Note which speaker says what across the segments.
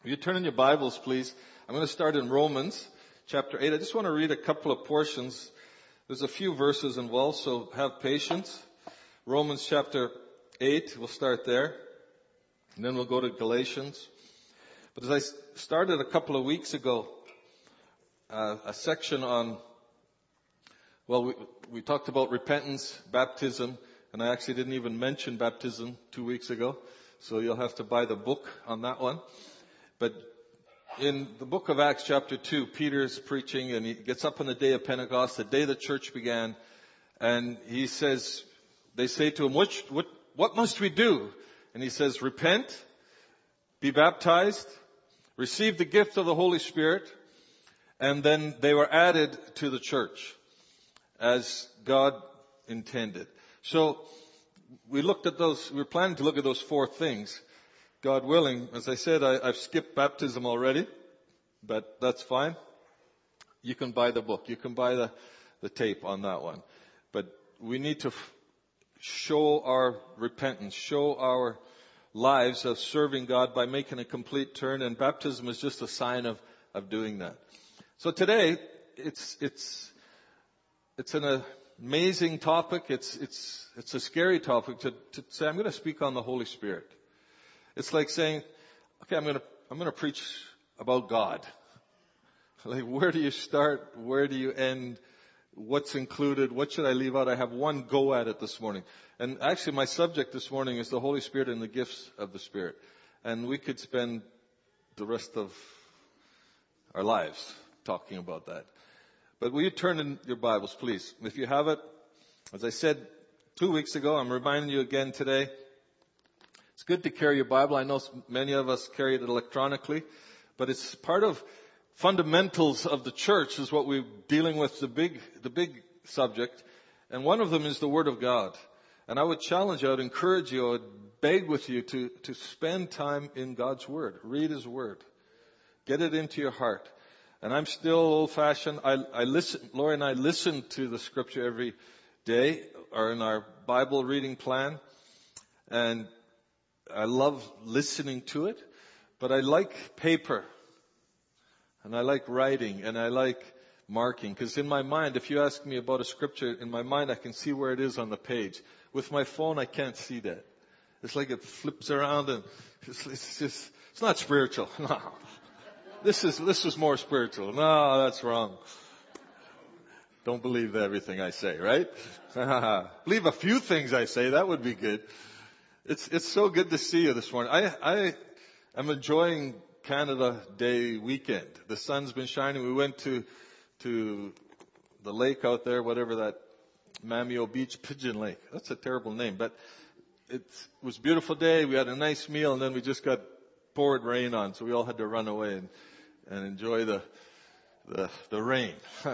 Speaker 1: Will you turn in your Bibles, please? I'm going to start in Romans chapter 8. I just want to read a couple of portions. There's a few verses involved, so have patience. Romans chapter 8, we'll start there. And then we'll go to Galatians. But as I started a couple of weeks ago, a section on, we talked about repentance, baptism, and I actually didn't even mention baptism 2 weeks ago. So you'll have to buy the book on that one. But in the book of Acts chapter 2, Peter's preaching and he gets up on the day of Pentecost, the day the church began, and he says, they say to him, what must we do? And he says, repent, be baptized, receive the gift of the Holy Spirit, and then they were added to the church as God intended. So we looked at those, we were planning to look at those four things. God willing, as I said, I've skipped baptism already, but that's fine. You can buy the book. You can buy the tape on that one. But we need to show our repentance, show our lives of serving God by making a complete turn, and baptism is just a sign of doing that. So today, it's an amazing topic. It's a scary topic to say, I'm going to speak on the Holy Spirit. It's like saying, okay, I'm going to preach about God. Like, where do you start? Where do you end? What's included? What should I leave out? I have one go at it this morning. And actually, my subject this morning is the Holy Spirit and the gifts of the Spirit. And we could spend the rest of our lives talking about that. But will you turn in your Bibles, please? If you have it, as I said 2 weeks ago, I'm reminding you again today. It's good to carry your Bible. I know many of us carry it electronically, but it's part of fundamentals of the church is what we're dealing with, the big subject. And one of them is the Word of God. And I would challenge you, I would encourage you, I would beg with you to spend time in God's Word. Read His Word. Get it into your heart. And I'm still old-fashioned. Lori and I listen to the Scripture every day, or in our Bible reading plan. And I love listening to it, but I like paper, and I like writing, and I like marking, because in my mind, if you ask me about a scripture, in my mind I can see where it is on the page. With my phone, I can't see that. It's like it flips around, and it's not spiritual. No. This is more spiritual. No, that's wrong. Don't believe everything I say, right? Believe a few things I say, that would be good. It's so good to see you this morning. I am enjoying Canada Day weekend. The sun's been shining. We went to the lake out there, whatever that, Mamio Beach, Pigeon Lake. That's a terrible name, but it was a beautiful day. We had a nice meal, and then we just got poured rain on, so we all had to run away and enjoy the rain.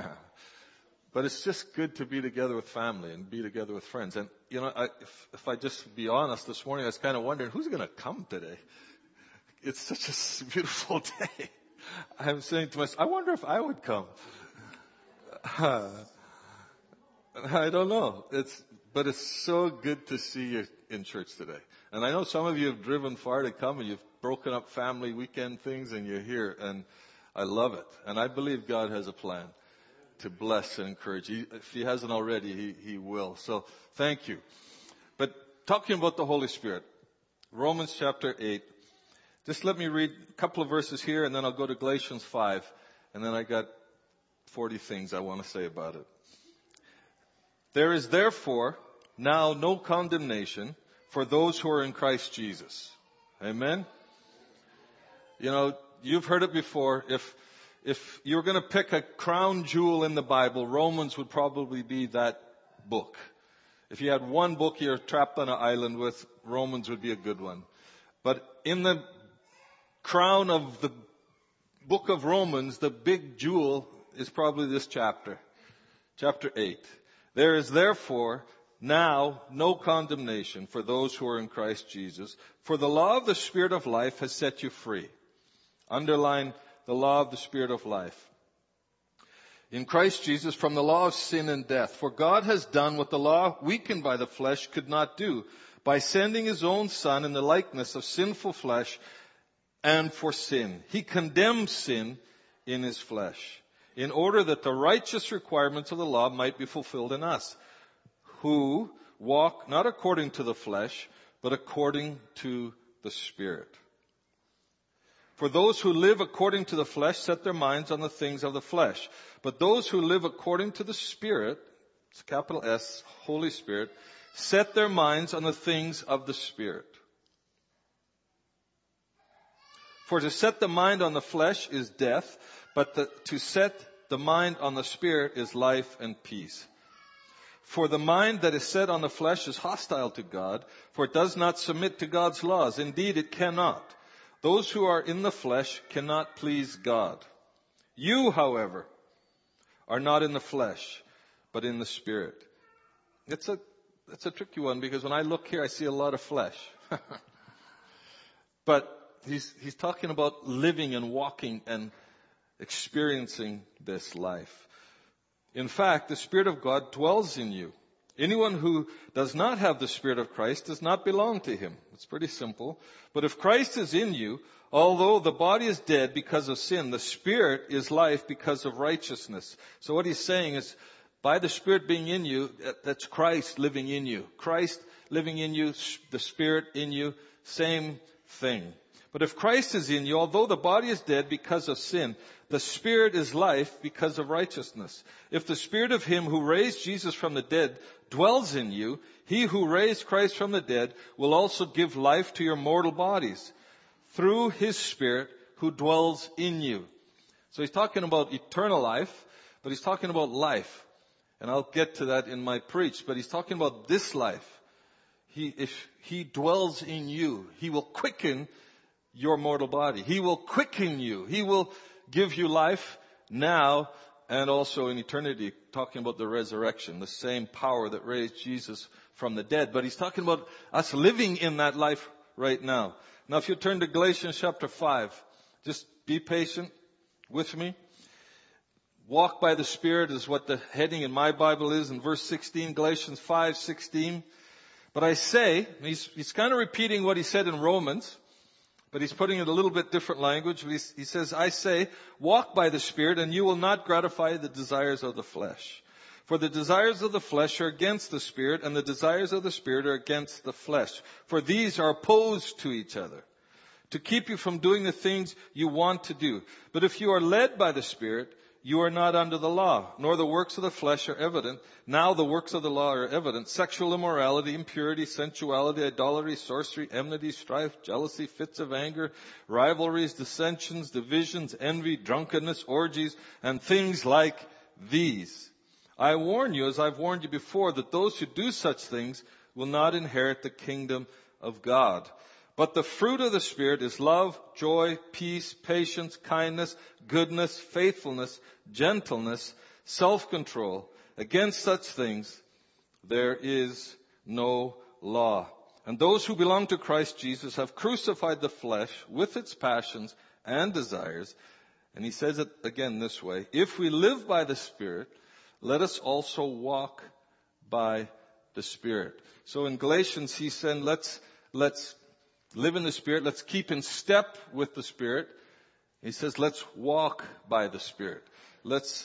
Speaker 1: But it's just good to be together with family and be together with friends. And, you know, if I just be honest, this morning I was kind of wondering, who's going to come today? It's such a beautiful day. I'm saying to myself, I wonder if I would come. I don't know. But it's so good to see you in church today. And I know some of you have driven far to come, and you've broken up family weekend things, and you're here. And I love it. And I believe God has a plan to bless and encourage. If He hasn't already, He will. So thank you. But talking about the Holy Spirit, Romans chapter 8. Just let me read a couple of verses here, and then I'll go to Galatians 5. And then I got 40 things I want to say about it. There is therefore now no condemnation for those who are in Christ Jesus. Amen? You know, you've heard it before. If you were going to pick a crown jewel in the Bible, Romans would probably be that book. If you had one book you're trapped on an island with, Romans would be a good one. But in the crown of the book of Romans, the big jewel is probably this chapter. Chapter 8. There is therefore now no condemnation for those who are in Christ Jesus, for the law of the Spirit of life has set you free. Underline the law of the Spirit of life. In Christ Jesus from the law of sin and death. For God has done what the law, weakened by the flesh, could not do, by sending His own Son in the likeness of sinful flesh and for sin. He condemned sin in his flesh, in order that the righteous requirements of the law might be fulfilled in us, who walk not according to the flesh, but according to the Spirit. For those who live according to the flesh set their minds on the things of the flesh. But those who live according to the Spirit, it's capital S, Holy Spirit, set their minds on the things of the Spirit. For to set the mind on the flesh is death, but to set the mind on the Spirit is life and peace. For the mind that is set on the flesh is hostile to God, for it does not submit to God's laws. Indeed, it cannot. Those who are in the flesh cannot please God. You, however, are not in the flesh, but in the Spirit. It's a tricky one, because when I look here, I see a lot of flesh. But he's talking about living and walking and experiencing this life. In fact, the Spirit of God dwells in you. Anyone who does not have the Spirit of Christ does not belong to him. It's pretty simple. But if Christ is in you, although the body is dead because of sin, the Spirit is life because of righteousness. So what he's saying is, by the Spirit being in you, that's Christ living in you. Christ living in you, the Spirit in you, same thing. But if Christ is in you, although the body is dead because of sin, the Spirit is life because of righteousness. If the Spirit of Him who raised Jesus from the dead dwells in you, He who raised Christ from the dead will also give life to your mortal bodies through His Spirit who dwells in you. So he's talking about eternal life, but he's talking about life. And I'll get to that in my preach, but he's talking about this life. If He dwells in you, He will quicken your mortal body. He will quicken you. He will give you life now and also in eternity, talking about the resurrection, the same power that raised Jesus from the dead. But he's talking about us living in that life right now. Now, if you turn to Galatians chapter 5, just be patient with me. Walk by the Spirit is what the heading in my Bible is in verse 16, Galatians 5:16. But I say, he's kind of repeating what he said in Romans, but he's putting it a little bit different language. He says, I say, walk by the Spirit, and you will not gratify the desires of the flesh. For the desires of the flesh are against the Spirit, and the desires of the Spirit are against the flesh. For these are opposed to each other, to keep you from doing the things you want to do. But if you are led by the Spirit, you are not under the law, nor the works of the flesh are evident. Now the works of the law are evident: sexual immorality, impurity, sensuality, idolatry, sorcery, enmity, strife, jealousy, fits of anger, rivalries, dissensions, divisions, envy, drunkenness, orgies, and things like these. I warn you, as I've warned you before, that those who do such things will not inherit the kingdom of God. But the fruit of the Spirit is love, joy, peace, patience, kindness, goodness, faithfulness, gentleness, self-control. Against such things there is no law. And those who belong to Christ Jesus have crucified the flesh with its passions and desires. And he says it again this way: if we live by the Spirit, let us also walk by the Spirit. So in Galatians he said, let's live in the Spirit. Let's keep in step with the Spirit. He says, let's walk by the Spirit. Let's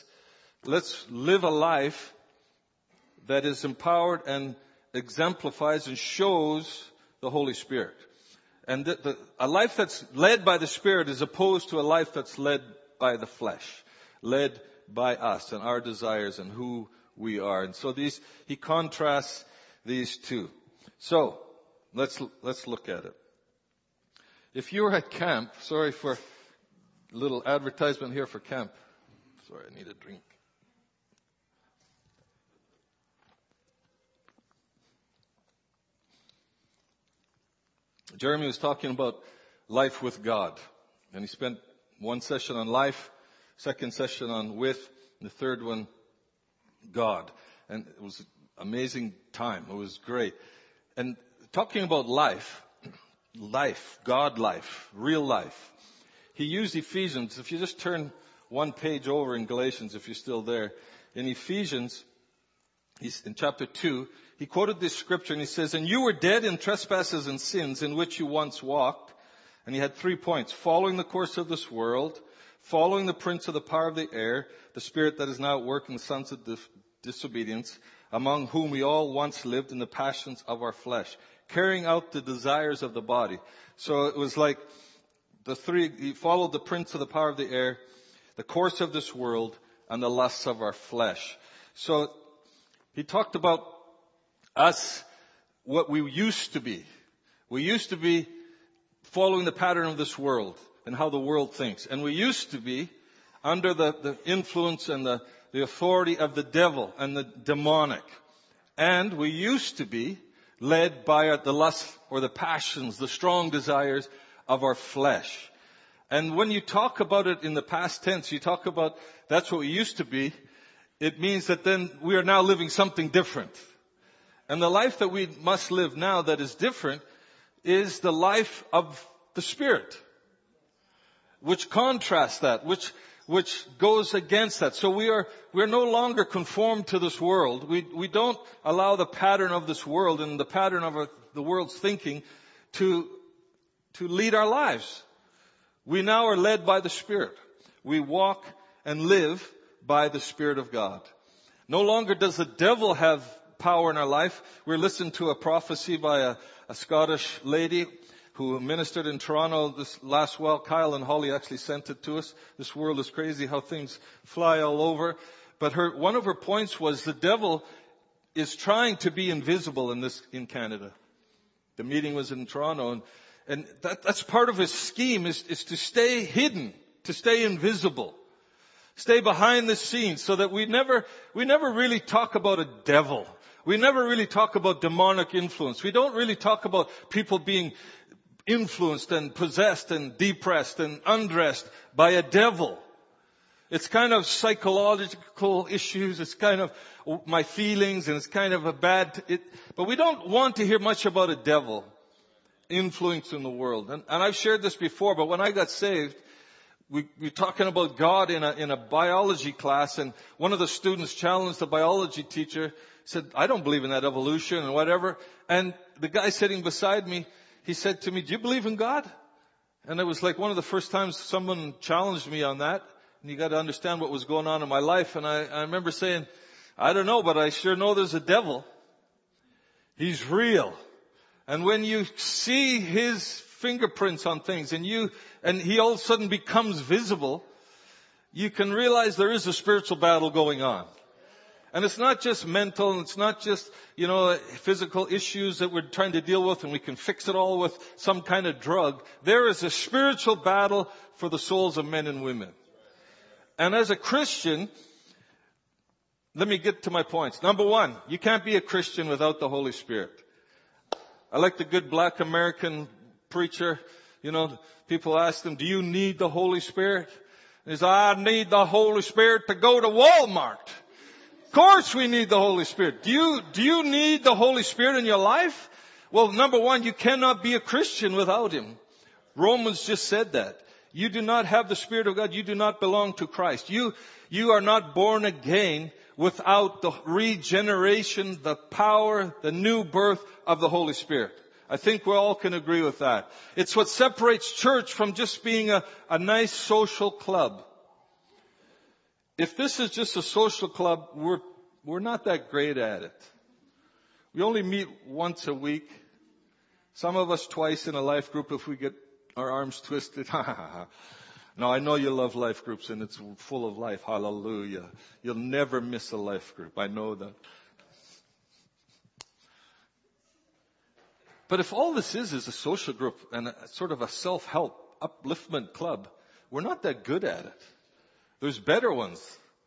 Speaker 1: live a life that is empowered and exemplifies and shows the Holy Spirit. And a life that's led by the Spirit is opposed to a life that's led by the flesh, led by us and our desires and who we are. And so he contrasts these two. So let's look at it. If you're at camp, sorry for a little advertisement here for camp. Sorry, I need a drink. Jeremy was talking about life with God. And he spent one session on life, second session on with, and the third one, God. And it was an amazing time. It was great. And talking about life, God life, real life. He used Ephesians. If you just turn one page over in Galatians, if you're still there, in Ephesians, in chapter 2, he quoted this scripture and he says, and you were dead in trespasses and sins in which you once walked, And he had 3 points. Following the course of this world, following the prince of the power of the air, the spirit that is now at work in the sons of disobedience, among whom we all once lived in the passions of our flesh, carrying out the desires of the body. So it was like he followed the prince of the power of the air, the course of this world, and the lusts of our flesh. So he talked about us, what we used to be. We used to be following the pattern of this world and how the world thinks. And we used to be under the influence and the authority of the devil and the demonic. And we used to be led by the lust or the passions, the strong desires of our flesh. And when you talk about it in the past tense, you talk about that's what we used to be, it means that then we are now living something different. And the life that we must live now that is different is the life of the Spirit, which contrasts that, which goes against that. So we're no longer conformed to this world. We don't allow the pattern of this world and the pattern of the world's thinking to lead our lives. We now are led by the Spirit. We walk and live by the Spirit of God. No longer does the devil have power in our life. We're listening to a prophecy by a Scottish lady who ministered in Toronto this last while. Kyle and Holly actually sent it to us. This world is crazy how things fly all over. But one of her points was the devil is trying to be invisible in Canada. The meeting was in Toronto, and that's part of his scheme is to stay hidden, to stay invisible, stay behind the scenes, so that we never really talk about a devil. We never really talk about demonic influence. We don't really talk about people being influenced and possessed and depressed and undressed by a devil. It's kind of psychological issues. It's kind of my feelings, and it's kind of but we don't want to hear much about a devil influencing the world. And I've shared this before, but when I got saved, we're talking about God in a biology class, and one of the students challenged the biology teacher, said, I don't believe in that evolution and whatever. And the guy sitting beside me, he said to me, do you believe in God? And it was like one of the first times someone challenged me on that. And you got to understand what was going on in my life. And I remember saying, I don't know, but I sure know there's a devil. He's real. And when you see his fingerprints on things and he all of a sudden becomes visible, you can realize there is a spiritual battle going on. And it's not just mental, and it's not just, physical issues that we're trying to deal with and we can fix it all with some kind of drug. There is a spiritual battle for the souls of men and women. And as a Christian, let me get to my points. Number one, you can't be a Christian without the Holy Spirit. I like the good black American preacher. People ask him, do you need the Holy Spirit? And he says, I need the Holy Spirit to go to Walmart. Of course we need the Holy Spirit. Do you need the Holy Spirit in your life? Well, number one, you cannot be a Christian without Him. Romans just said that. You do not have the Spirit of God. You do not belong to Christ. You are not born again without the regeneration, the power, the new birth of the Holy Spirit. I think we all can agree with that. It's what separates church from just being a nice social club. If this is just a social club, we're not that great at it. We only meet once a week. Some of us twice in a life group if we get our arms twisted. No, I know you love life groups and it's full of life. Hallelujah. You'll never miss a life group. I know that. But if all this is a social group and a sort of a self-help upliftment club, we're not that good at it. There's better ones.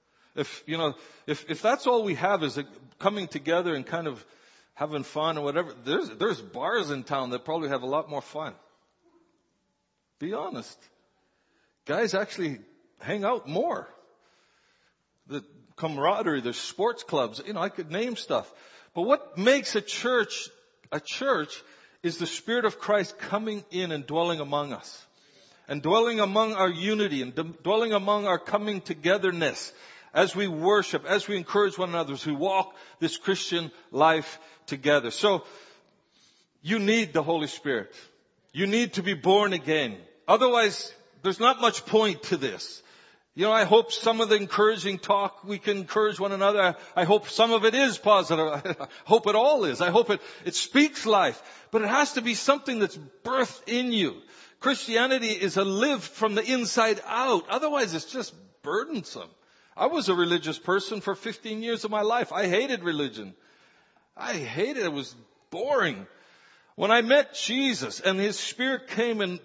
Speaker 1: If that's all we have is coming together and kind of having fun or whatever, there's bars in town that probably have a lot more fun. Be honest. Guys actually hang out more. The camaraderie, there's sports clubs, I could name stuff. But what makes a church is the Spirit of Christ coming in and dwelling among us. And dwelling among our unity and dwelling among our coming togetherness as we worship, as we encourage one another, as we walk this Christian life together. So, you need the Holy Spirit. You need to be born again. Otherwise, there's not much point to this. I hope some of the encouraging talk, we can encourage one another. I hope some of it is positive. I hope it all is. I hope it speaks life. But it has to be something that's birthed in you. Christianity is a live from the inside out. Otherwise, it's just burdensome. I was a religious person for 15 years of my life. I hated religion. I hated it. It was boring. When I met Jesus and His Spirit came and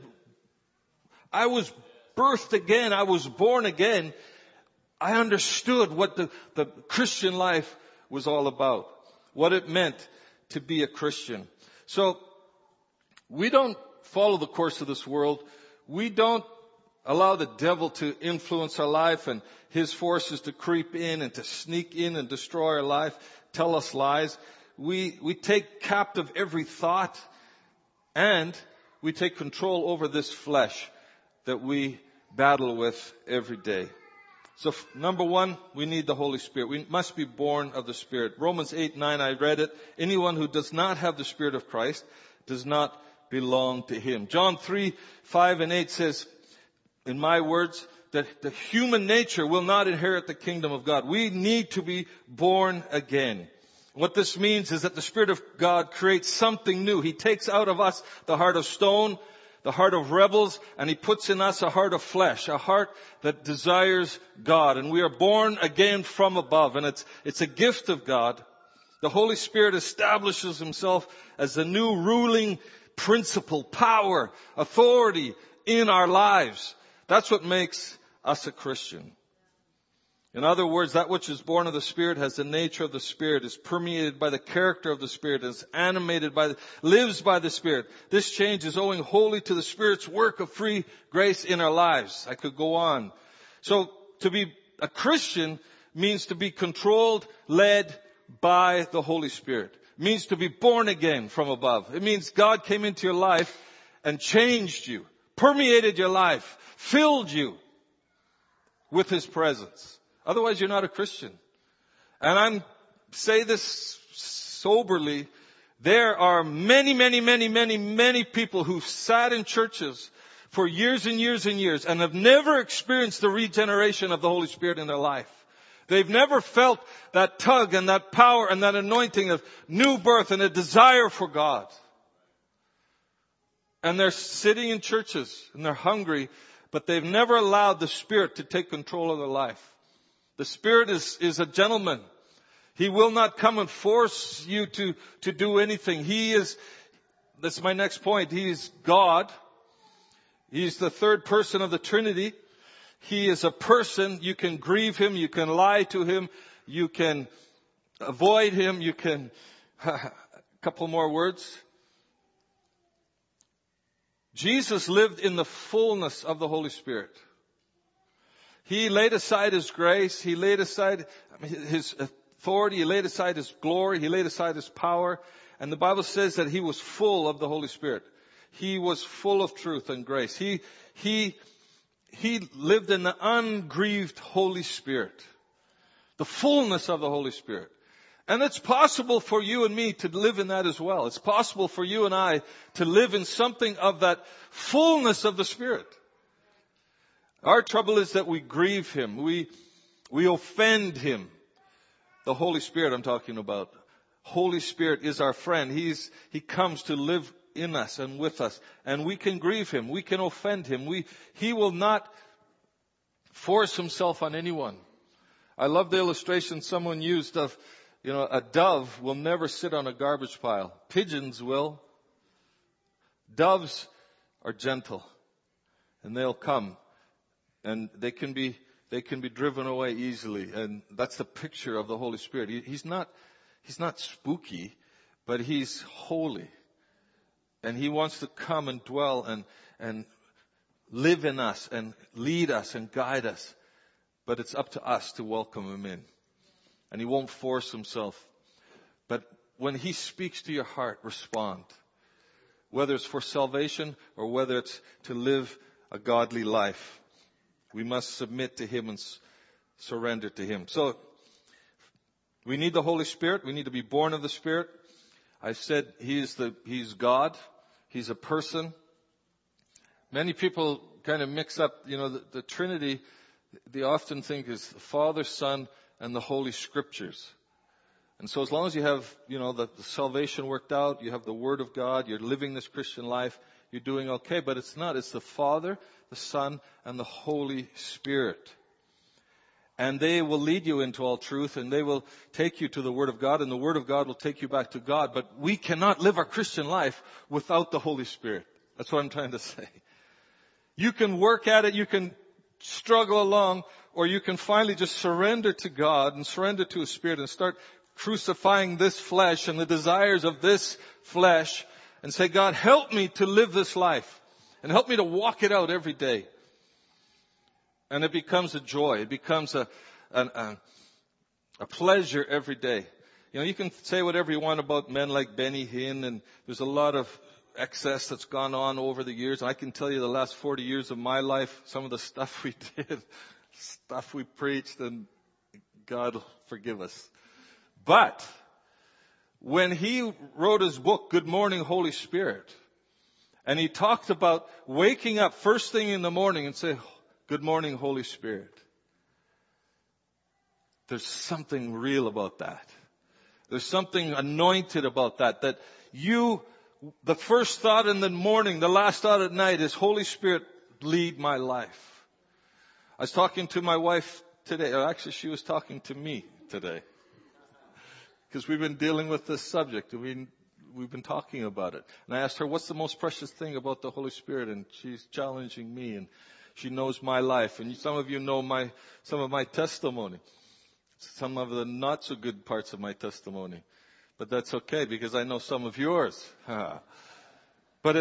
Speaker 1: I was birthed again, I was born again, I understood what the Christian life was all about. What it meant to be a Christian. So, we don't follow the course of this world. We don't allow the devil to influence our life and his forces to creep in and to sneak in and destroy our life, tell us lies. We take captive every thought and we take control over this flesh that we battle with every day. So number one, we need the Holy Spirit. We must be born of the Spirit. Romans 8:9, I read it. Anyone who does not have the Spirit of Christ does not belong to Him. John 3:5-8 says, in my words, that the human nature will not inherit the kingdom of God. We need to be born again. What this means is that the Spirit of God creates something new. He takes out of us the heart of stone, the heart of rebels, and He puts in us a heart of flesh, a heart that desires God. And we are born again from above, and it's a gift of God. The Holy Spirit establishes Himself as the new ruling principle, power, authority in our lives. That's what makes us a Christian. In other words, that which is born of the Spirit has the nature of the Spirit, is permeated by the character of the Spirit, is animated lives by the Spirit. This change is owing wholly to the Spirit's work of free grace in our lives. I could go on. So, to be a Christian means to be controlled, led by the Holy Spirit. It means to be born again from above. It means God came into your life and changed you, permeated your life, filled you with His presence. Otherwise, you're not a Christian. And say this soberly. There are many people who've sat in churches for years and years and years and have never experienced the regeneration of the Holy Spirit in their life. They've never felt that tug and that power and that anointing of new birth and a desire for God. And they're sitting in churches and they're hungry, but they've never allowed the Spirit to take control of their life. The Spirit is a gentleman. He will not come and force you to do anything. That's my next point. He is God. He's the third person of the Trinity. He is a person. You can grieve Him. You can lie to Him. You can avoid Him. You can, a couple more words. Jesus lived in the fullness of the Holy Spirit. He laid aside His grace. He laid aside His authority. He laid aside His glory. He laid aside His power. And the Bible says that He was full of the Holy Spirit. He was full of truth and grace. He lived in the ungrieved Holy Spirit. The fullness of the Holy Spirit. And it's possible for you and me to live in that as well. It's possible for you and I to live in something of that fullness of the Spirit. Our trouble is that we grieve Him. We offend Him. The Holy Spirit I'm talking about. Holy Spirit is our friend. He comes to live in us and with us. And we can grieve Him. We can offend Him. He will not force Himself on anyone. I love the illustration someone used of, a dove will never sit on a garbage pile. Pigeons will. Doves are gentle. And they'll come. And they can be driven away easily. And that's the picture of the Holy Spirit. He's not spooky, but He's holy. And He wants to come and dwell and live in us and lead us and guide us. But it's up to us to welcome Him in. And He won't force Himself. But when He speaks to your heart, respond. Whether it's for salvation or whether it's to live a godly life. We must submit to Him and surrender to Him. So, we need the Holy Spirit. We need to be born of the Spirit. I said He's God. He's a person. Many people kind of mix up, the Trinity, they often think is the Father, Son, and the Holy Scriptures. And so as long as you have, the salvation worked out, you have the Word of God, you're living this Christian life, you're doing okay. But it's not. It's the Father, the Son, and the Holy Spirit. And they will lead you into all truth, and they will take you to the Word of God, and the Word of God will take you back to God. But we cannot live our Christian life without the Holy Spirit. That's what I'm trying to say. You can work at it, you can struggle along, or you can finally just surrender to God and surrender to His Spirit and start crucifying this flesh and the desires of this flesh and say, God, help me to live this life and help me to walk it out every day. And it becomes a joy. It becomes a pleasure every day. You can say whatever you want about men like Benny Hinn, and there's a lot of excess that's gone on over the years. I can tell you the last 40 years of my life, some of the stuff we did, stuff we preached, and God forgive us. But when he wrote his book, Good Morning, Holy Spirit, and he talked about waking up first thing in the morning and say, Good morning, Holy Spirit. There's something real about that. There's something anointed about that. That the first thought in the morning, the last thought at night is, Holy Spirit, lead my life. I was talking to my wife today. Or actually, she was talking to me today. Because we've been dealing with this subject. We've been talking about it. And I asked her, what's the most precious thing about the Holy Spirit? And she's challenging me, and she knows my life. And some of you know some of my testimony. Some of the not so good parts of my testimony. But that's okay, because I know some of yours. But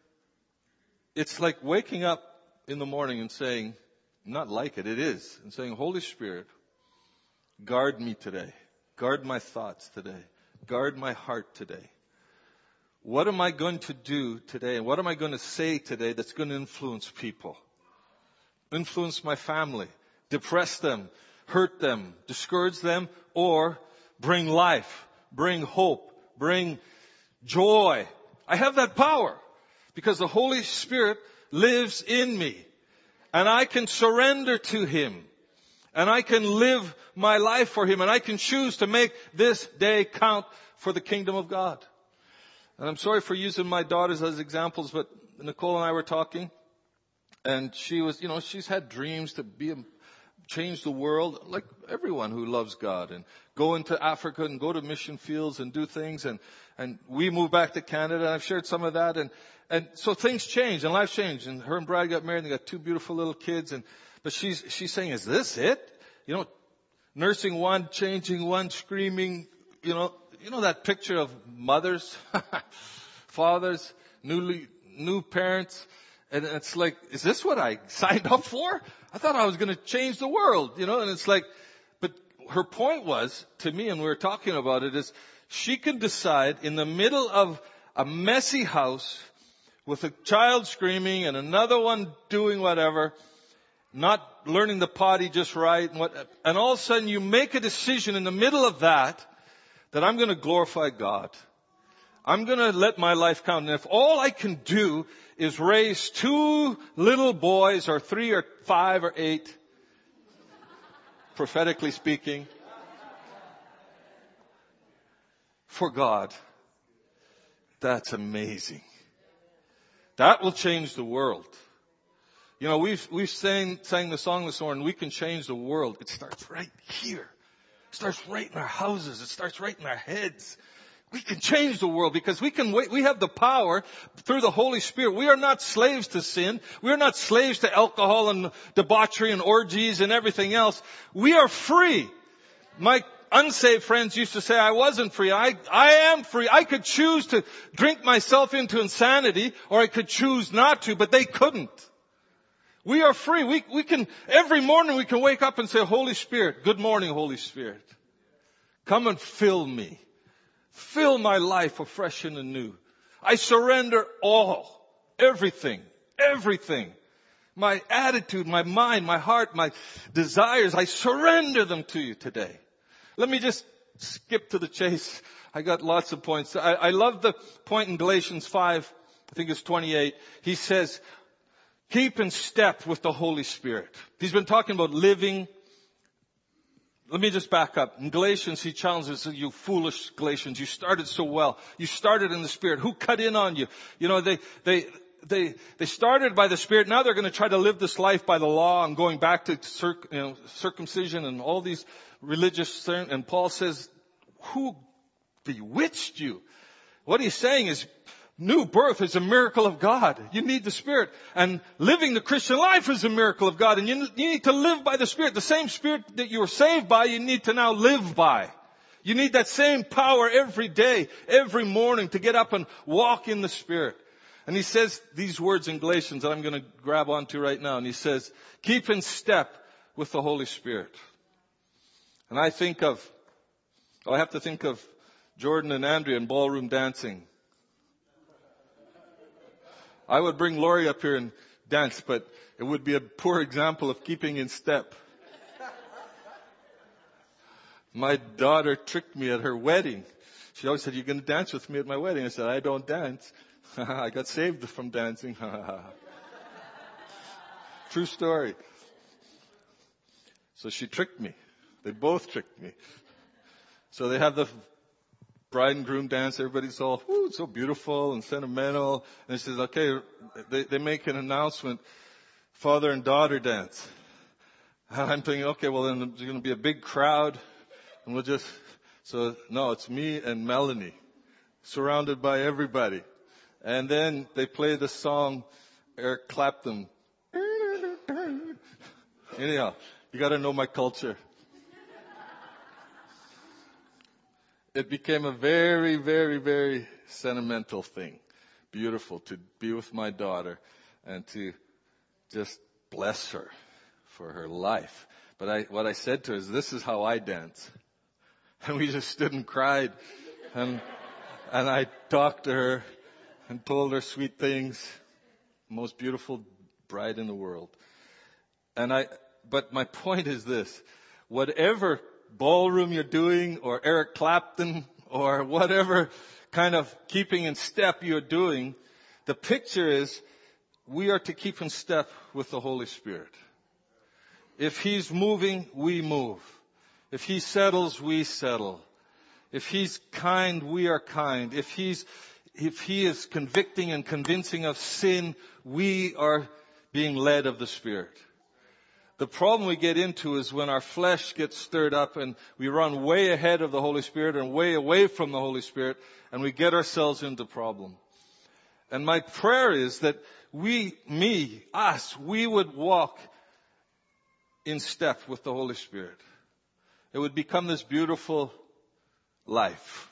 Speaker 1: it's like waking up in the morning and saying, not like it is, and saying, Holy Spirit, guard me today. Guard my thoughts today. Guard my heart today. What am I going to do today? And what am I going to say today that's going to influence people? Influence my family. Depress them. Hurt them. Discourage them. Or bring life. Bring hope. Bring joy. I have that power. Because the Holy Spirit lives in me. And I can surrender to Him. And I can live my life for Him. And I can choose to make this day count for the kingdom of God. And I'm sorry for using my daughters as examples, but Nicole and I were talking. And she was, she's had dreams to change the world, like everyone who loves God. And go into Africa and go to mission fields and do things. And we moved back to Canada. And I've shared some of that. And so things changed and life changed. And her and Brad got married and they got 2 beautiful little kids. But she's saying, is this it? Nursing one, changing one, screaming, that picture of mothers, fathers, new parents. And it's like, is this what I signed up for? I thought I was going to change the world, and it's like, but her point was to me, and we were talking about it, is she can decide in the middle of a messy house with a child screaming and another one doing whatever, not learning the potty just right, and all of a sudden you make a decision in the middle of that I'm going to glorify God. I'm going to let my life count. And if all I can do is raise 2 little boys, or 3 or 5 or 8, prophetically speaking, for God, that's amazing. That will change the world. We've sang the song this morning, we can change the world. It starts right here. It starts right in our houses. It starts right in our heads. We can change the world because we have the power through the Holy Spirit. We are not slaves to sin. We are not slaves to alcohol and debauchery and orgies and everything else. We are free. My unsaved friends used to say I wasn't free. I am free. I could choose to drink myself into insanity, or I could choose not to, but they couldn't. We are free. We can, every morning we can wake up and say, Holy Spirit, good morning, Holy Spirit. Come and fill me. Fill my life afresh and anew. I surrender all, everything. My attitude, my mind, my heart, my desires, I surrender them to you today. Let me just skip to the chase. I got lots of points. I love the point in Galatians 5, I think it's 28. He says, Keep in step with the Holy Spirit. He's been talking about living. Let me just back up. In Galatians, he challenges you foolish Galatians. You started so well. You started in the Spirit. Who cut in on you? You know, they started by the Spirit. Now they're going to try to live this life by the law and going back to circumcision and all these religious things. And Paul says, who bewitched you? What he's saying is, new birth is a miracle of God. You need the Spirit. And living the Christian life is a miracle of God. And you need to live by the Spirit. The same Spirit that you were saved by, you need to now live by. You need that same power every day, every morning to get up and walk in the Spirit. And he says these words in Galatians that I'm going to grab onto right now. And he says, keep in step with the Holy Spirit. And I have to think of Jordan and Andrea in ballroom dancing. I would bring Lori up here and dance, but it would be a poor example of keeping in step. My daughter tricked me at her wedding. She always said, "You're going to dance with me at my wedding." I said, "I don't dance." I got saved from dancing. True story. So she tricked me. They both tricked me. So they have the bride and groom dance. Everybody's all, ooh, so beautiful and sentimental. And she says, okay, they make an announcement, father and daughter dance. And I'm thinking, okay, well then there's going to be a big crowd. And no, it's me and Melanie, surrounded by everybody. And then they play the song, Eric Clapton. Anyhow, you got to know my culture. It became a very, very, very sentimental thing. Beautiful to be with my daughter and to just bless her for her life. But what I said to her is, this is how I dance. And we just stood and cried. And I talked to her and told her sweet things. Most beautiful bride in the world. But my point is this. Whatever ballroom you're doing, or Eric Clapton, or whatever kind of keeping in step you're doing, the picture is we are to keep in step with the Holy Spirit. If He's moving, we move. If He settles, we settle. If He's kind, we are kind. If He is convicting and convincing of sin, we are being led of the Spirit. The problem we get into is when our flesh gets stirred up and we run way ahead of the Holy Spirit and way away from the Holy Spirit, and we get ourselves into problem. And my prayer is that we would walk in step with the Holy Spirit. It would become this beautiful life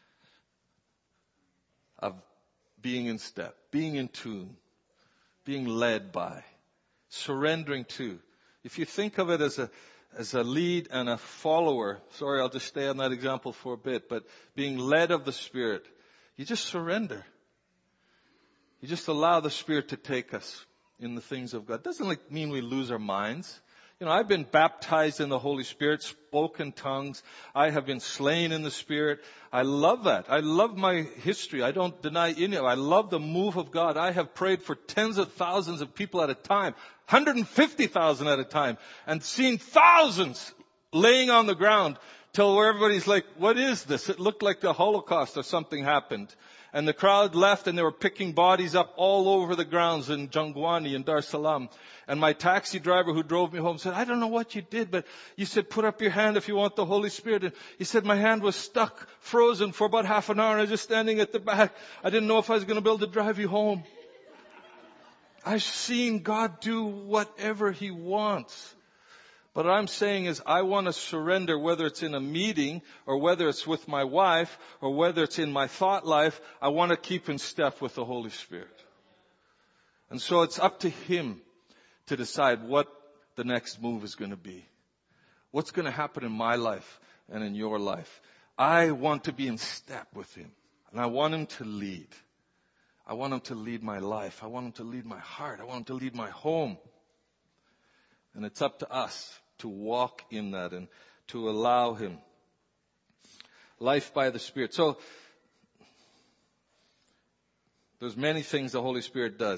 Speaker 1: of being in step, being in tune, being led by, surrendering to. If you think of it as a lead and a follower, sorry, I'll just stay on that example for a bit, but being led of the Spirit, you just surrender. You just allow the Spirit to take us in the things of God. It doesn't mean we lose our minds. You know, I've been baptized in the Holy Spirit, spoken tongues. I have been slain in the Spirit. I love that. I love my history. I don't deny any of it. I love the move of God. I have prayed for tens of thousands of people at a time, 150,000 at a time, and seen thousands laying on the ground till where everybody's like, what is this? It looked like the Holocaust or something happened. And the crowd left and they were picking bodies up all over the grounds in Jangwani and Dar es Salaam. And my taxi driver who drove me home said, I don't know what you did, but you said, put up your hand if you want the Holy Spirit. And he said, my hand was stuck, frozen for about half an hour. I was just standing at the back. I didn't know if I was going to be able to drive you home. I've seen God do whatever He wants. But what I'm saying is I want to surrender, whether it's in a meeting or whether it's with my wife or whether it's in my thought life. I want to keep in step with the Holy Spirit. And so it's up to Him to decide what the next move is going to be. What's going to happen in my life and in your life. I want to be in step with Him. And I want Him to lead. I want Him to lead my life. I want Him to lead my heart. I want Him to lead my home. And it's up to us to walk in that and to allow Him. Life by the Spirit. So, there's many things the Holy Spirit does.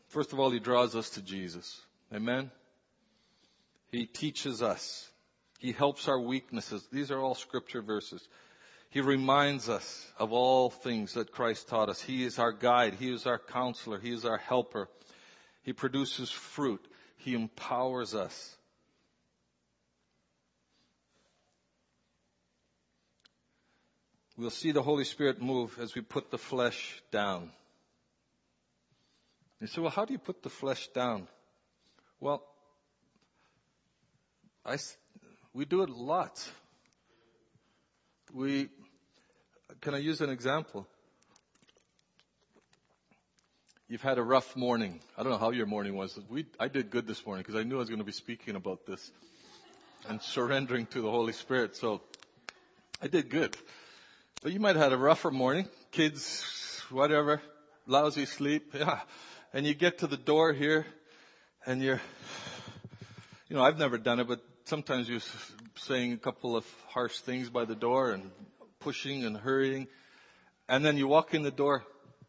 Speaker 1: First of all, He draws us to Jesus. Amen? He teaches us. He helps our weaknesses. These are all scripture verses. He reminds us of all things that Christ taught us. He is our guide. He is our counselor. He is our helper. He produces fruit. He empowers us. We'll see the Holy Spirit move as we put the flesh down. You say, well, how do you put the flesh down? Well, we do it lots. Can I use an example? You've had a rough morning. I don't know how your morning was. I did good this morning because I knew I was going to be speaking about this and surrendering to the Holy Spirit. So I did good. But you might have had a rougher morning. Kids, whatever, lousy sleep. Yeah. And you get to the door here and I've never done it, but sometimes you're saying a couple of harsh things by the door and pushing and hurrying. And then you walk in the door.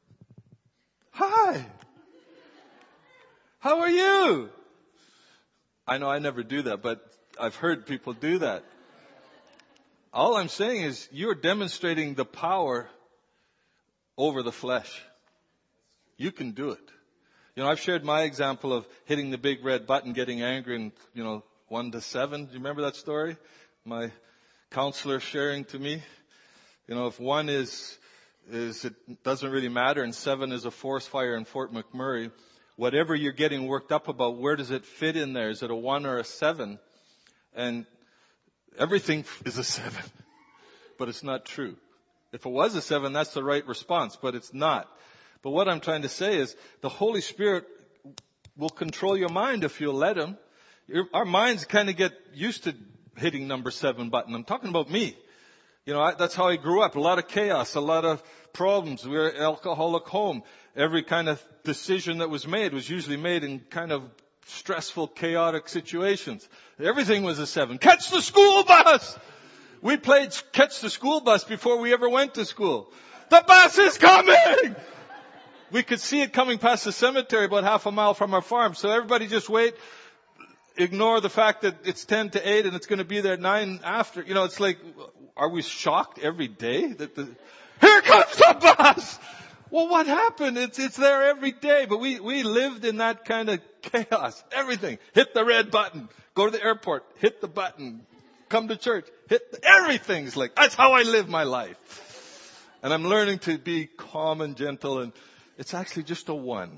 Speaker 1: Hi. How are you? I know I never do that, but I've heard people do that. All I'm saying is you're demonstrating the power over the flesh. You can do it. I've shared my example of hitting the big red button, getting angry, and, 1 to 7. Do you remember that story? My counselor sharing to me. If 1 is it doesn't really matter, and 7 is a forest fire in Fort McMurray, whatever you're getting worked up about, where does it fit in there? Is it a 1 or a 7? And everything is a 7. But it's not true. If it was a 7, that's the right response, but it's not. But what I'm trying to say is the Holy Spirit will control your mind if you'll let Him. Our minds kind of get used to hitting number 7 button. I'm talking about me. That's how I grew up. A lot of chaos, a lot of problems. We were an alcoholic home. Every kind of decision that was made was usually made in kind of stressful, chaotic situations. Everything was a 7. Catch the school bus! We played catch the school bus before we ever went to school. The bus is coming! We could see it coming past the cemetery about half a mile from our farm. So everybody just wait, ignore the fact that it's 10 to 8 and it's going to be there 9 after. It's like, are we shocked every day that here comes the bus? Well, what happened? It's there every day. But we lived in that kind of chaos. Everything. Hit the red button. Go to the airport. Hit the button. Come to church. Everything's like, that's how I live my life. And I'm learning to be calm and gentle, and it's actually just a 1.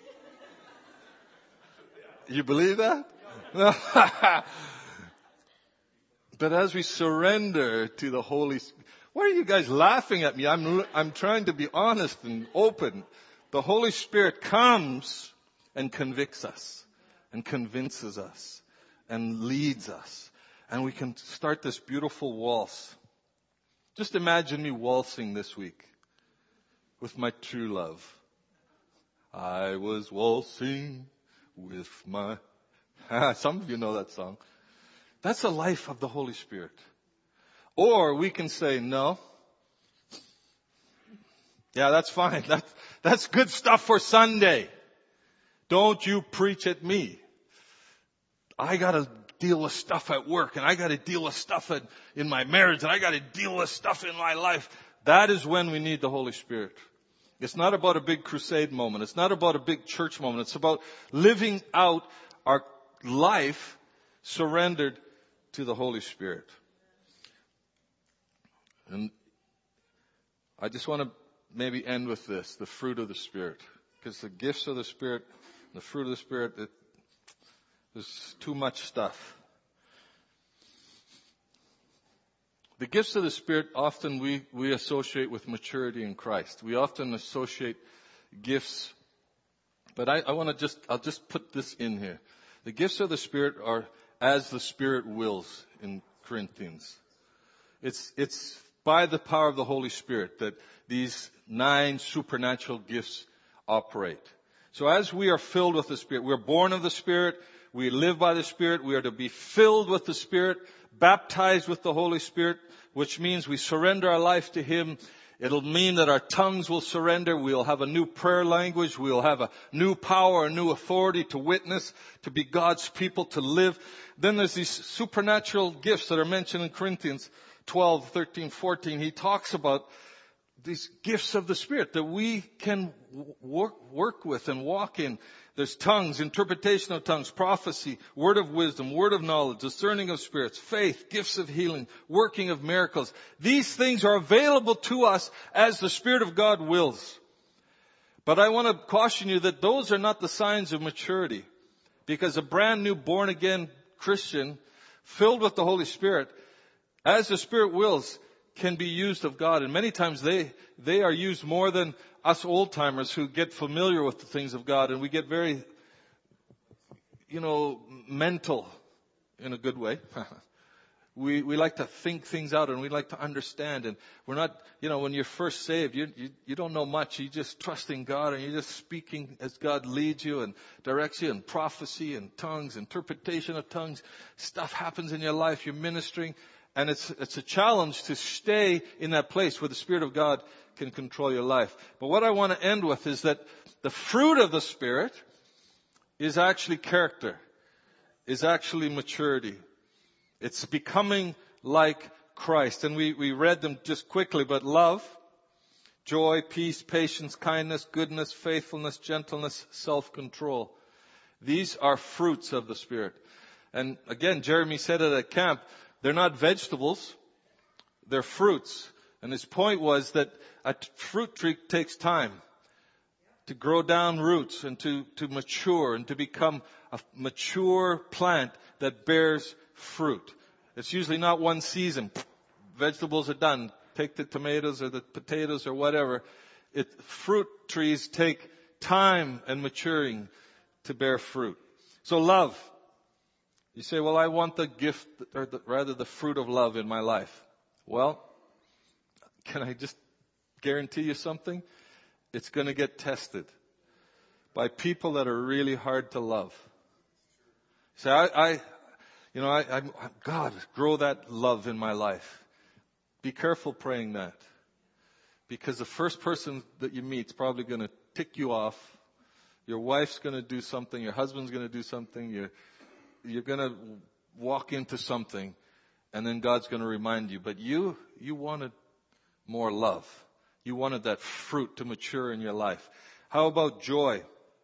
Speaker 1: You believe that? But as we surrender to the Holy Spirit, why are you guys laughing at me? I'm trying to be honest and open. The Holy Spirit comes and convicts us and convinces us and leads us. And we can start this beautiful waltz. Just imagine me waltzing this week with my true love. I was waltzing with my... Some of you know that song. That's the life of the Holy Spirit. Or we can say, no. Yeah, that's fine. That's good stuff for Sunday. Don't you preach at me. I gotta deal with stuff at work, and I gotta deal with stuff in my marriage, and I gotta deal with stuff in my life. That is when we need the Holy Spirit. It's not about a big crusade moment. It's not about a big church moment. It's about living out our life surrendered to the Holy Spirit. And I just want to maybe end with this, the fruit of the Spirit. Because the gifts of the Spirit, the fruit of the Spirit, there's too much stuff. The gifts of the Spirit often we associate with maturity in Christ. We often associate gifts, but I'll just put this in here. The gifts of the Spirit are as the Spirit wills in Corinthians. It's by the power of the Holy Spirit that these 9 supernatural gifts operate. So as we are filled with the Spirit, we're born of the Spirit, we live by the Spirit, we are to be filled with the Spirit, baptized with the Holy Spirit, which means we surrender our life to Him, It'll mean that our tongues will surrender. We'll have a new prayer language. We'll have a new power, a new authority to witness, to be God's people, to live. Then there's these supernatural gifts that are mentioned in Corinthians 12, 13, 14. He talks about these gifts of the Spirit that we can work with and walk in. There's tongues, interpretation of tongues, prophecy, word of wisdom, word of knowledge, discerning of spirits, faith, gifts of healing, working of miracles. These things are available to us as the Spirit of God wills. But I want to caution you that those are not the signs of maturity. Because a brand new born again Christian, filled with the Holy Spirit, as the Spirit wills, can be used of God. And many times they are used more than us old timers who get familiar with the things of God, and we get very, mental in a good way. We like to think things out, and we like to understand, and we're not, when you're first saved, you don't know much. You just trust in God, and you're just speaking as God leads you and directs you, and prophecy and tongues, interpretation of tongues. Stuff happens in your life. You're ministering. And it's a challenge to stay in that place where the Spirit of God can control your life. But what I want to end with is that the fruit of the Spirit is actually character, is actually maturity. It's becoming like Christ. And we read them just quickly, but love, joy, peace, patience, kindness, goodness, faithfulness, gentleness, self-control. These are fruits of the Spirit. And again, Jeremy said it at camp, they're not vegetables, they're fruits. And his point was that a fruit tree takes time to grow down roots and to mature and to become a mature plant that bears fruit. It's usually not one season. Vegetables are done. Take the tomatoes or the potatoes or whatever. Fruit trees take time and maturing to bear fruit. So love. You say, well, I want the gift, or rather the fruit of love in my life. Well, can I just guarantee you something? It's going to get tested by people that are really hard to love. Say, God, grow that love in my life. Be careful praying that. Because the first person that you meet is probably going to tick you off. Your wife's going to do something. Your husband's going to do something. You're going to walk into something, and then God's going to remind you. But you wanted more love. You wanted that fruit to mature in your life. How about joy?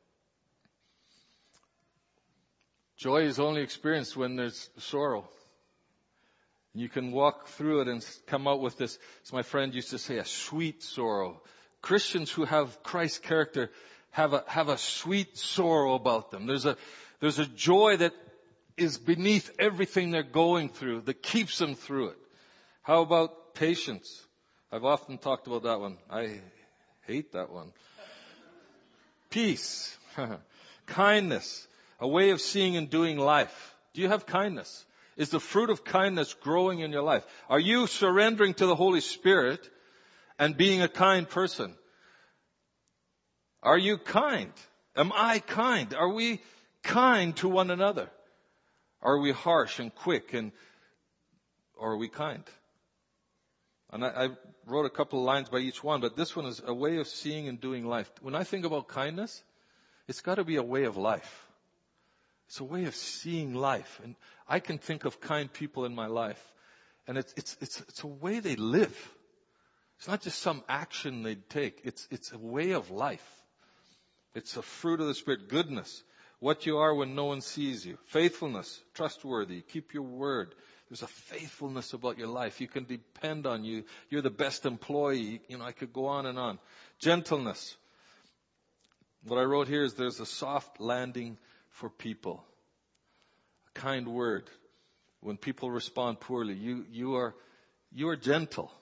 Speaker 1: Joy is only experienced when there's sorrow. You can walk through it and come out with this, as my friend used to say, a sweet sorrow. Christians who have Christ's character have a sweet sorrow about them. There's a joy that is beneath everything they're going through, that keeps them through it. How about patience? I've often talked about that one. I hate that one. Peace. Kindness. A way of seeing and doing life. Do you have kindness? Is the fruit of kindness growing in your life? Are you surrendering to the Holy Spirit and being a kind person? Are you kind? Am I kind? Are we kind to one another? Are we harsh and quick, or are we kind? And I wrote a couple of lines by each one, but this one is a way of seeing and doing life. When I think about kindness, it's got to be a way of life. It's a way of seeing life. And I can think of kind people in my life, and it's a way they live. It's not just some action they take. It's a way of life. It's a fruit of the Spirit. Goodness. What you are when no one sees you. Faithfulness, trustworthy, keep your word. There's a faithfulness about your life. You can depend on you. You're the best employee. I could go on and on. Gentleness. What I wrote here is there's a soft landing for people. A kind word. When people respond poorly, you are gentle.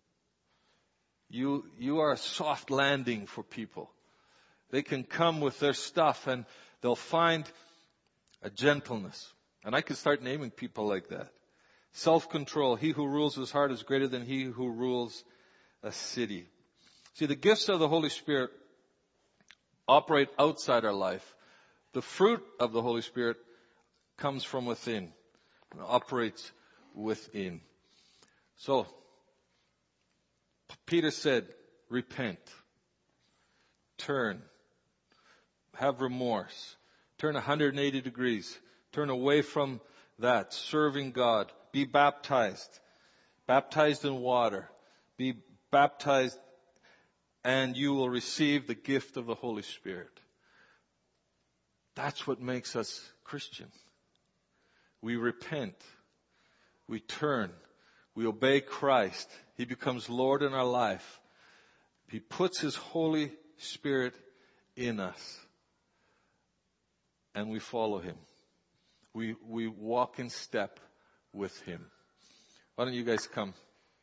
Speaker 1: You are a soft landing for people. They can come with their stuff and they'll find a gentleness. And I could start naming people like that. Self-control. He who rules his heart is greater than he who rules a city. See, the gifts of the Holy Spirit operate outside our life. The fruit of the Holy Spirit comes from within and operates within. So, Peter said, repent, turn, have remorse, turn 180 degrees, turn away from that, serving God, be baptized in water, be baptized, and you will receive the gift of the Holy Spirit. That's what makes us Christian. We repent, we turn, we obey Christ. He becomes Lord in our life. He puts His Holy Spirit in us, and we follow Him. We walk in step with Him. Why don't you guys come?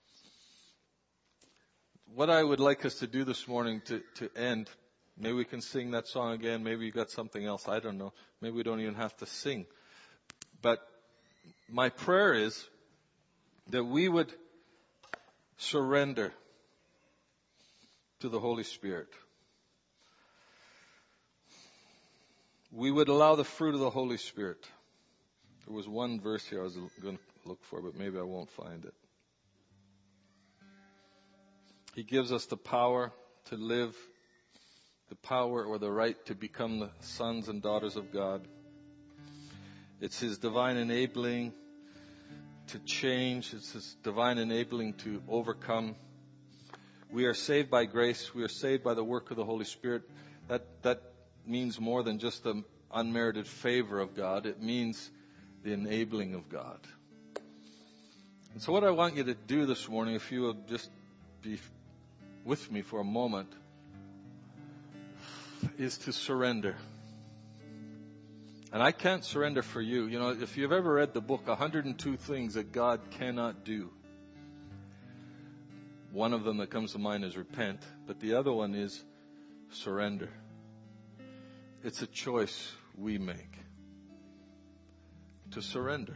Speaker 1: What I would like us to do this morning to end, maybe we can sing that song again, maybe you got something else, I don't know. Maybe we don't even have to sing. But my prayer is that we would surrender to the Holy Spirit. We would allow the fruit of the Holy Spirit. There was one verse here I was going to look for, but maybe I won't find it. He gives us the power to live, the power or the right to become the sons and daughters of God. It's His divine enabling to change. It's His divine enabling to overcome. We are saved by grace. We are saved by the work of the Holy Spirit. That means more than just the unmerited favor of God. It means the enabling of God. And so what I want you to do this morning, if you will just be with me for a moment, is to surrender. And I can't surrender for you. You know, if you've ever read the book, 102 Things That God Cannot Do, one of them that comes to mind is repent, but the other one is surrender. It's a choice we make to surrender.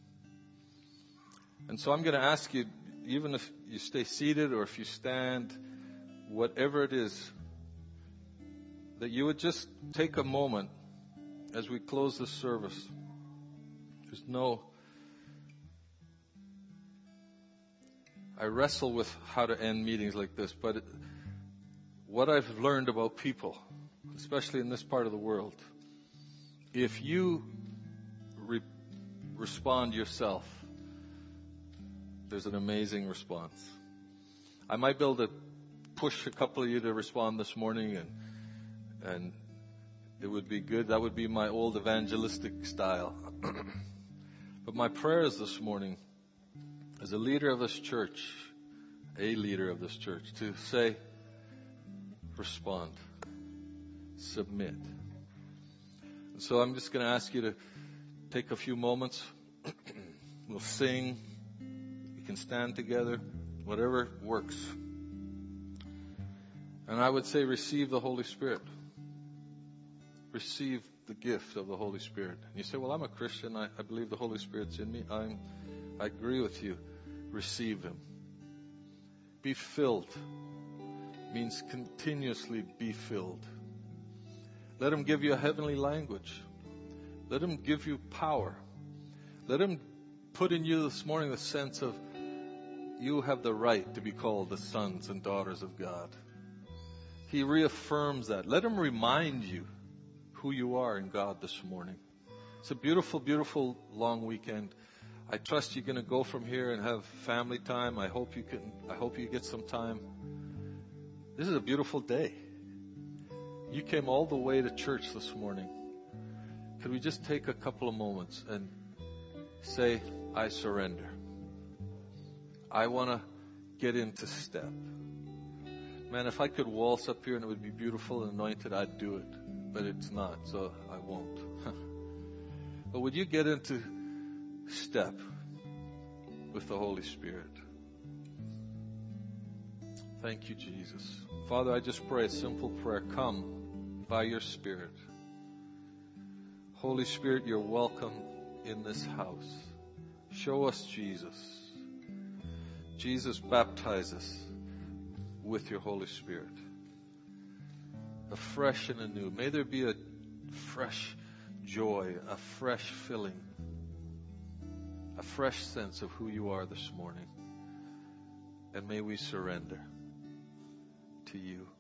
Speaker 1: And so I'm going to ask you, even if you stay seated or if you stand, whatever it is, that you would just take a moment as we close this service. I wrestle with how to end meetings like this, but what I've learned about people, especially in this part of the world, if you respond yourself, there's an amazing response. I might be able to push a couple of you to respond this morning, and it would be good. That would be my old evangelistic style. But my prayer is this morning, as a leader of this church, to say, respond, submit. And so I'm just going to ask you to take a few moments. We'll sing. We can stand together, whatever works. And I would say receive the Holy Spirit. Receive the gift of the Holy Spirit. And you say, well, I'm a Christian. I believe the Holy Spirit's in me. I agree with you. Receive Him. Be filled. Means continuously be filled. Let Him give you a heavenly language. Let Him give you power. Let Him put in you this morning the sense of you have the right to be called the sons and daughters of God. He reaffirms that. Let Him remind you who you are in God this morning. It's a beautiful, beautiful long weekend. I trust you're going to go from here and have family time. I hope you get some time. This is a beautiful day. You came all the way to church this morning. Could we just take a couple of moments and say, I surrender. I want to get into step. Man, if I could waltz up here and it would be beautiful and anointed, I'd do it. But it's not, so I won't. But would you get into step with the Holy Spirit? Thank you, Jesus. Father, I just pray a simple prayer. Come by your Spirit. Holy Spirit, you're welcome in this house. Show us Jesus. Jesus, baptize us with your Holy Spirit. Afresh and anew. May there be a fresh joy, a fresh filling, a fresh sense of who you are this morning. And may we surrender. to you.